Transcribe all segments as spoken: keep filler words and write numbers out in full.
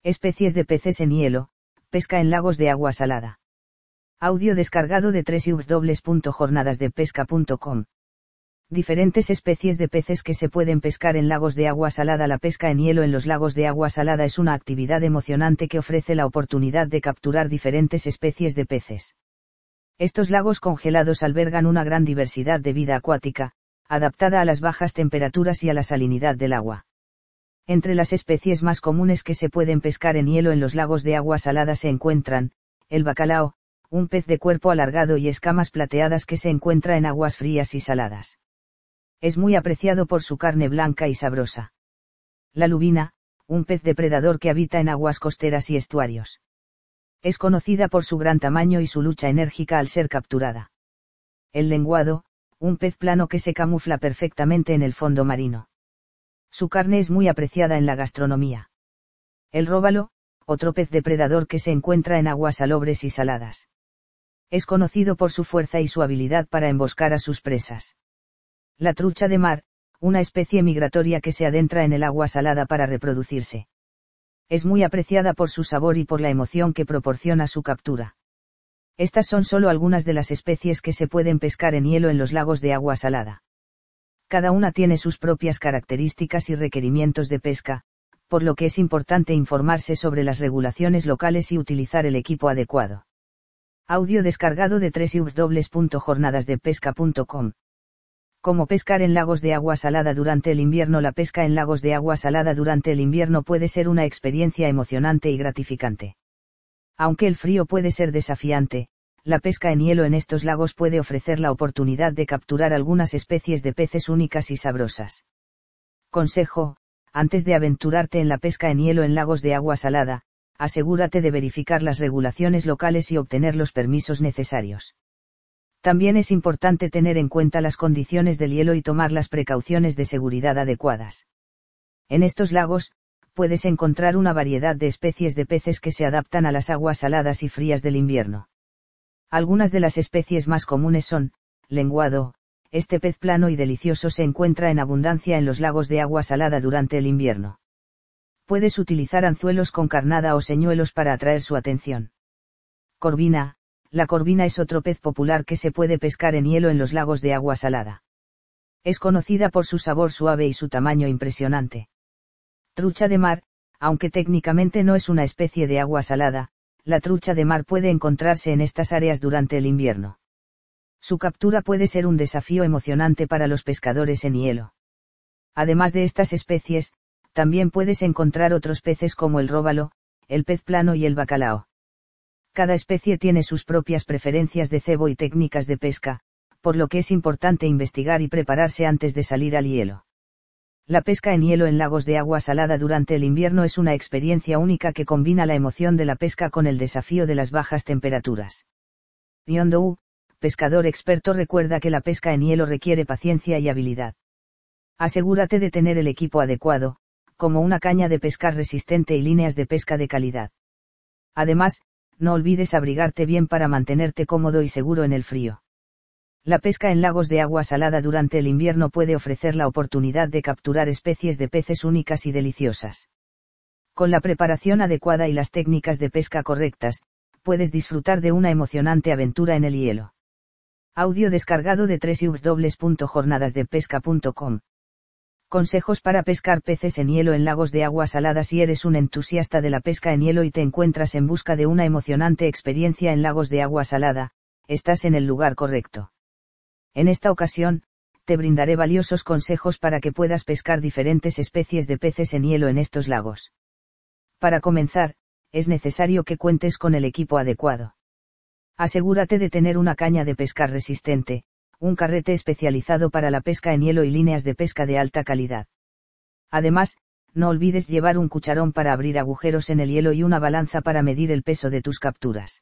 Especies de peces en hielo, pesca en lagos de agua salada. Audio descargado de doble u doble u doble u punto jornadas de pesca punto com. Diferentes especies de peces que se pueden pescar en lagos de agua salada. La pesca en hielo en los lagos de agua salada es una actividad emocionante que ofrece la oportunidad de capturar diferentes especies de peces. Estos lagos congelados albergan una gran diversidad de vida acuática, adaptada a las bajas temperaturas y a la salinidad del agua. Entre las especies más comunes que se pueden pescar en hielo en los lagos de agua salada se encuentran, el bacalao, un pez de cuerpo alargado y escamas plateadas que se encuentra en aguas frías y saladas. Es muy apreciado por su carne blanca y sabrosa. La lubina, un pez depredador que habita en aguas costeras y estuarios. Es conocida por su gran tamaño y su lucha enérgica al ser capturada. El lenguado, un pez plano que se camufla perfectamente en el fondo marino. Su carne es muy apreciada en la gastronomía. El róbalo, otro pez depredador que se encuentra en aguas salobres y saladas. Es conocido por su fuerza y su habilidad para emboscar a sus presas. La trucha de mar, una especie migratoria que se adentra en el agua salada para reproducirse. Es muy apreciada por su sabor y por la emoción que proporciona su captura. Estas son solo algunas de las especies que se pueden pescar en hielo en los lagos de agua salada. Cada una tiene sus propias características y requerimientos de pesca, por lo que es importante informarse sobre las regulaciones locales y utilizar el equipo adecuado. Audio descargado de doble u doble u doble u punto jornadas de pesca punto com. Cómo pescar en lagos de agua salada durante el invierno. La pesca en lagos de agua salada durante el invierno puede ser una experiencia emocionante y gratificante. Aunque el frío puede ser desafiante, la pesca en hielo en estos lagos puede ofrecer la oportunidad de capturar algunas especies de peces únicas y sabrosas. Consejo: antes de aventurarte en la pesca en hielo en lagos de agua salada, asegúrate de verificar las regulaciones locales y obtener los permisos necesarios. También es importante tener en cuenta las condiciones del hielo y tomar las precauciones de seguridad adecuadas. En estos lagos, puedes encontrar una variedad de especies de peces que se adaptan a las aguas saladas y frías del invierno. Algunas de las especies más comunes son, lenguado, este pez plano y delicioso se encuentra en abundancia en los lagos de agua salada durante el invierno. Puedes utilizar anzuelos con carnada o señuelos para atraer su atención. Corvina. La corvina es otro pez popular que se puede pescar en hielo en los lagos de agua salada. Es conocida por su sabor suave y su tamaño impresionante. Trucha de mar, aunque técnicamente no es una especie de agua salada, la trucha de mar puede encontrarse en estas áreas durante el invierno. Su captura puede ser un desafío emocionante para los pescadores en hielo. Además de estas especies, también puedes encontrar otros peces como el róbalo, el pez plano y el bacalao. Cada especie tiene sus propias preferencias de cebo y técnicas de pesca, por lo que es importante investigar y prepararse antes de salir al hielo. La pesca en hielo en lagos de agua salada durante el invierno es una experiencia única que combina la emoción de la pesca con el desafío de las bajas temperaturas. Yondou, pescador experto, recuerda que la pesca en hielo requiere paciencia y habilidad. Asegúrate de tener el equipo adecuado, como una caña de pescar resistente y líneas de pesca de calidad. Además, no olvides abrigarte bien para mantenerte cómodo y seguro en el frío. La pesca en lagos de agua salada durante el invierno puede ofrecer la oportunidad de capturar especies de peces únicas y deliciosas. Con la preparación adecuada y las técnicas de pesca correctas, puedes disfrutar de una emocionante aventura en el hielo. Audio descargado de doble u doble u doble u punto jornadas de pesca punto com. Consejos para pescar peces en hielo en lagos de agua salada. Si eres un entusiasta de la pesca en hielo y te encuentras en busca de una emocionante experiencia en lagos de agua salada, estás en el lugar correcto. En esta ocasión, te brindaré valiosos consejos para que puedas pescar diferentes especies de peces en hielo en estos lagos. Para comenzar, es necesario que cuentes con el equipo adecuado. Asegúrate de tener una caña de pescar resistente, un carrete especializado para la pesca en hielo y líneas de pesca de alta calidad. Además, no olvides llevar un cucharón para abrir agujeros en el hielo y una balanza para medir el peso de tus capturas.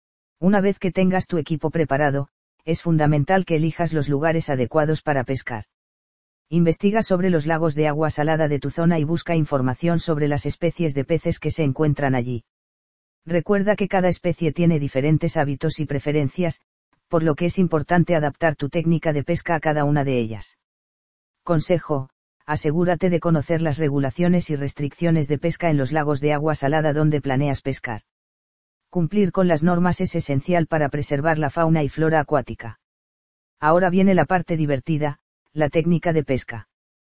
Una vez que tengas tu equipo preparado, es fundamental que elijas los lugares adecuados para pescar. Investiga sobre los lagos de agua salada de tu zona y busca información sobre las especies de peces que se encuentran allí. Recuerda que cada especie tiene diferentes hábitos y preferencias, por lo que es importante adaptar tu técnica de pesca a cada una de ellas. Consejo: asegúrate de conocer las regulaciones y restricciones de pesca en los lagos de agua salada donde planeas pescar. Cumplir con las normas es esencial para preservar la fauna y flora acuática. Ahora viene la parte divertida, la técnica de pesca.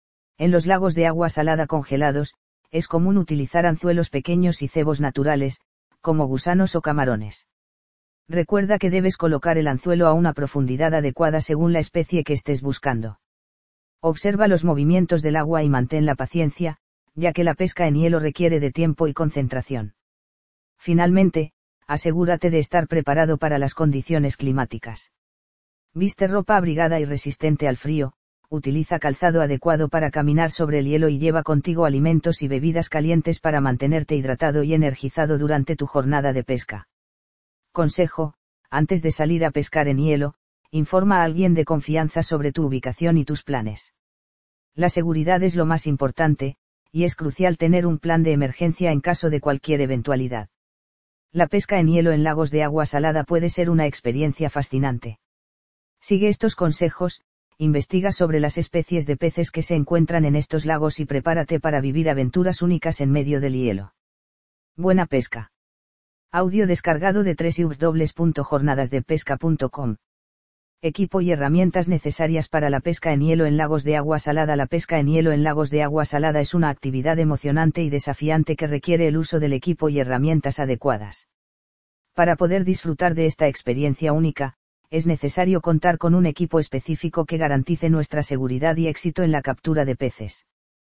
En los lagos de agua salada congelados, es común utilizar anzuelos pequeños y cebos naturales, como gusanos o camarones. Recuerda que debes colocar el anzuelo a una profundidad adecuada según la especie que estés buscando. Observa los movimientos del agua y mantén la paciencia, ya que la pesca en hielo requiere de tiempo y concentración. Finalmente, asegúrate de estar preparado para las condiciones climáticas. Viste ropa abrigada y resistente al frío, utiliza calzado adecuado para caminar sobre el hielo y lleva contigo alimentos y bebidas calientes para mantenerte hidratado y energizado durante tu jornada de pesca. Consejo: antes de salir a pescar en hielo, informa a alguien de confianza sobre tu ubicación y tus planes. La seguridad es lo más importante, y es crucial tener un plan de emergencia en caso de cualquier eventualidad. La pesca en hielo en lagos de agua salada puede ser una experiencia fascinante. Sigue estos consejos, investiga sobre las especies de peces que se encuentran en estos lagos y prepárate para vivir aventuras únicas en medio del hielo. Buena pesca. Audio descargado de doble u doble u doble u punto jornadas de pesca punto com. Equipo y herramientas necesarias para la pesca en hielo en lagos de agua salada. La pesca en hielo en lagos de agua salada es una actividad emocionante y desafiante que requiere el uso del equipo y herramientas adecuadas. Para poder disfrutar de esta experiencia única, es necesario contar con un equipo específico que garantice nuestra seguridad y éxito en la captura de peces.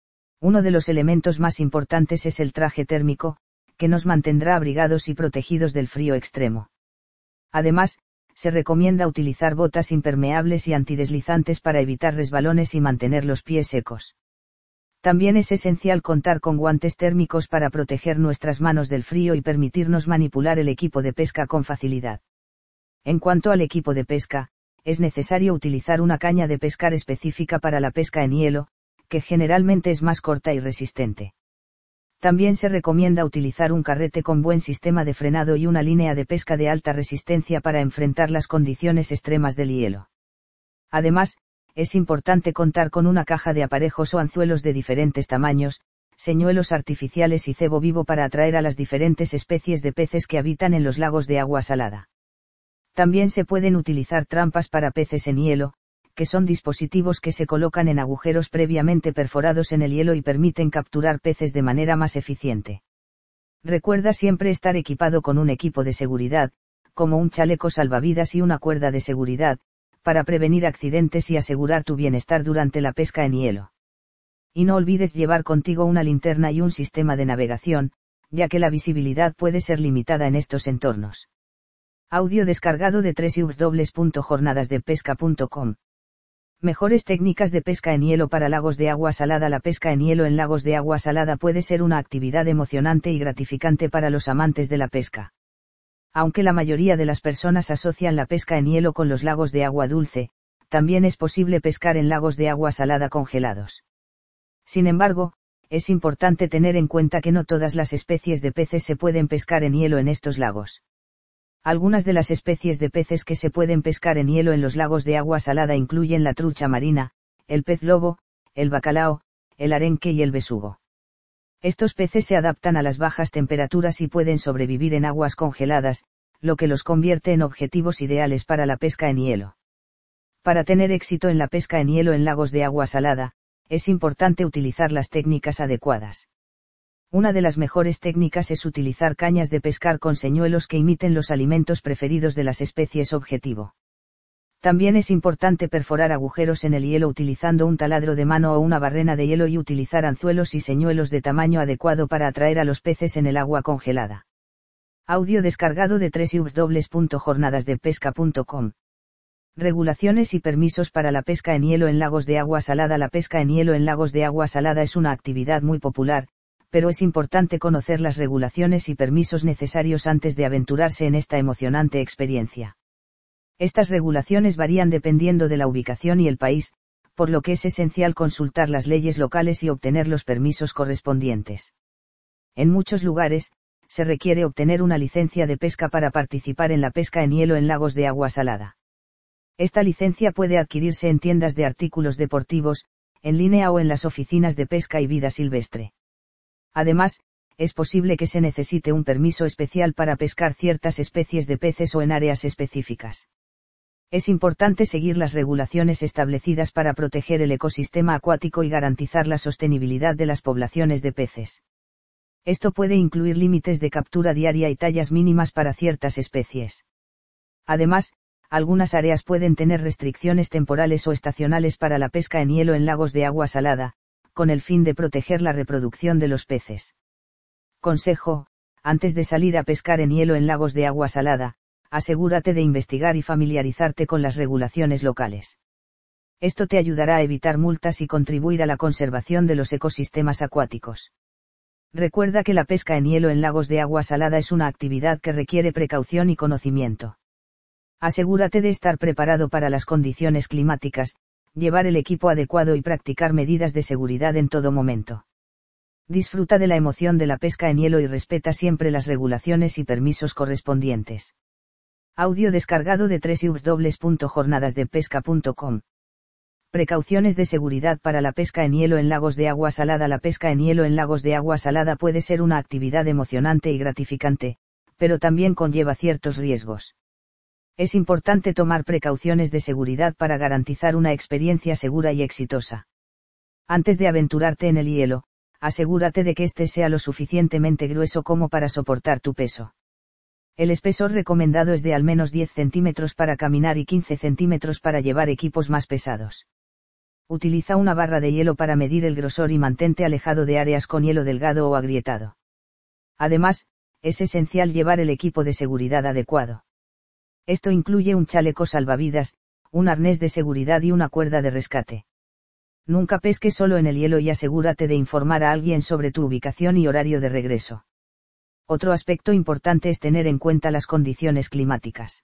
Uno de los elementos más importantes es el traje térmico, que nos mantendrá abrigados y protegidos del frío extremo. Además, se recomienda utilizar botas impermeables y antideslizantes para evitar resbalones y mantener los pies secos. También es esencial contar con guantes térmicos para proteger nuestras manos del frío y permitirnos manipular el equipo de pesca con facilidad. En cuanto al equipo de pesca, es necesario utilizar una caña de pescar específica para la pesca en hielo, que generalmente es más corta y resistente. También se recomienda utilizar un carrete con buen sistema de frenado y una línea de pesca de alta resistencia para enfrentar las condiciones extremas del hielo. Además, es importante contar con una caja de aparejos o anzuelos de diferentes tamaños, señuelos artificiales y cebo vivo para atraer a las diferentes especies de peces que habitan en los lagos de agua salada. También se pueden utilizar trampas para peces en hielo, que son dispositivos que se colocan en agujeros previamente perforados en el hielo y permiten capturar peces de manera más eficiente. Recuerda siempre estar equipado con un equipo de seguridad, como un chaleco salvavidas y una cuerda de seguridad, para prevenir accidentes y asegurar tu bienestar durante la pesca en hielo. Y no olvides llevar contigo una linterna y un sistema de navegación, ya que la visibilidad puede ser limitada en estos entornos. Audio descargado de doble u doble u doble u punto jornadas de pesca punto com. Mejores técnicas de pesca en hielo para lagos de agua salada. La pesca en hielo en lagos de agua salada puede ser una actividad emocionante y gratificante para los amantes de la pesca. Aunque la mayoría de las personas asocian la pesca en hielo con los lagos de agua dulce, también es posible pescar en lagos de agua salada congelados. Sin embargo, es importante tener en cuenta que no todas las especies de peces se pueden pescar en hielo en estos lagos. Algunas de las especies de peces que se pueden pescar en hielo en los lagos de agua salada incluyen la trucha marina, el pez lobo, el bacalao, el arenque y el besugo. Estos peces se adaptan a las bajas temperaturas y pueden sobrevivir en aguas congeladas, lo que los convierte en objetivos ideales para la pesca en hielo. Para tener éxito en la pesca en hielo en lagos de agua salada, es importante utilizar las técnicas adecuadas. Una de las mejores técnicas es utilizar cañas de pescar con señuelos que imiten los alimentos preferidos de las especies objetivo. También es importante perforar agujeros en el hielo utilizando un taladro de mano o una barrena de hielo y utilizar anzuelos y señuelos de tamaño adecuado para atraer a los peces en el agua congelada. Audio descargado de doble u doble u doble u punto jornadas de pesca punto com. Regulaciones y permisos para la pesca en hielo en lagos de agua salada. La pesca en hielo en lagos de agua salada es una actividad muy popular, pero es importante conocer las regulaciones y permisos necesarios antes de aventurarse en esta emocionante experiencia. Estas regulaciones varían dependiendo de la ubicación y el país, por lo que es esencial consultar las leyes locales y obtener los permisos correspondientes. En muchos lugares, se requiere obtener una licencia de pesca para participar en la pesca en hielo en lagos de agua salada. Esta licencia puede adquirirse en tiendas de artículos deportivos, en línea o en las oficinas de pesca y vida silvestre. Además, es posible que se necesite un permiso especial para pescar ciertas especies de peces o en áreas específicas. Es importante seguir las regulaciones establecidas para proteger el ecosistema acuático y garantizar la sostenibilidad de las poblaciones de peces. Esto puede incluir límites de captura diaria y tallas mínimas para ciertas especies. Además, algunas áreas pueden tener restricciones temporales o estacionales para la pesca en hielo en lagos de agua salada, con el fin de proteger la reproducción de los peces. Consejo: antes de salir a pescar en hielo en lagos de agua salada, asegúrate de investigar y familiarizarte con las regulaciones locales. Esto te ayudará a evitar multas y contribuir a la conservación de los ecosistemas acuáticos. Recuerda que la pesca en hielo en lagos de agua salada es una actividad que requiere precaución y conocimiento. Asegúrate de estar preparado para las condiciones climáticas, llevar el equipo adecuado y practicar medidas de seguridad en todo momento. Disfruta de la emoción de la pesca en hielo y respeta siempre las regulaciones y permisos correspondientes. Audio descargado de doble u doble u doble u punto jornadas de pesca punto com. Precauciones de seguridad para la pesca en hielo en lagos de agua salada. La pesca en hielo en lagos de agua salada puede ser una actividad emocionante y gratificante, pero también conlleva ciertos riesgos. Es importante tomar precauciones de seguridad para garantizar una experiencia segura y exitosa. Antes de aventurarte en el hielo, asegúrate de que éste sea lo suficientemente grueso como para soportar tu peso. El espesor recomendado es de al menos diez centímetros para caminar y quince centímetros para llevar equipos más pesados. Utiliza una barra de hielo para medir el grosor y mantente alejado de áreas con hielo delgado o agrietado. Además, es esencial llevar el equipo de seguridad adecuado. Esto incluye un chaleco salvavidas, un arnés de seguridad y una cuerda de rescate. Nunca pesques solo en el hielo y asegúrate de informar a alguien sobre tu ubicación y horario de regreso. Otro aspecto importante es tener en cuenta las condiciones climáticas.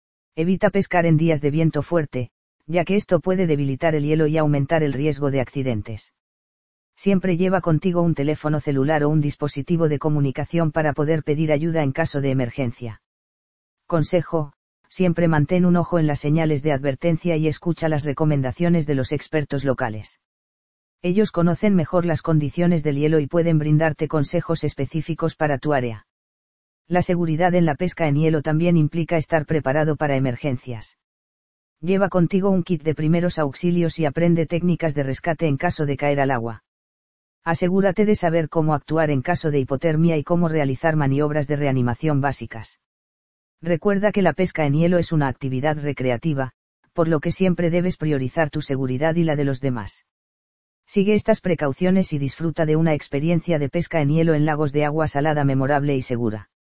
Evita pescar en días de viento fuerte, ya que esto puede debilitar el hielo y aumentar el riesgo de accidentes. Siempre lleva contigo un teléfono celular o un dispositivo de comunicación para poder pedir ayuda en caso de emergencia. Consejo: siempre mantén un ojo en las señales de advertencia y escucha las recomendaciones de los expertos locales. Ellos conocen mejor las condiciones del hielo y pueden brindarte consejos específicos para tu área. La seguridad en la pesca en hielo también implica estar preparado para emergencias. Lleva contigo un kit de primeros auxilios y aprende técnicas de rescate en caso de caer al agua. Asegúrate de saber cómo actuar en caso de hipotermia y cómo realizar maniobras de reanimación básicas. Recuerda que la pesca en hielo es una actividad recreativa, por lo que siempre debes priorizar tu seguridad y la de los demás. Sigue estas precauciones y disfruta de una experiencia de pesca en hielo en lagos de agua salada memorable y segura.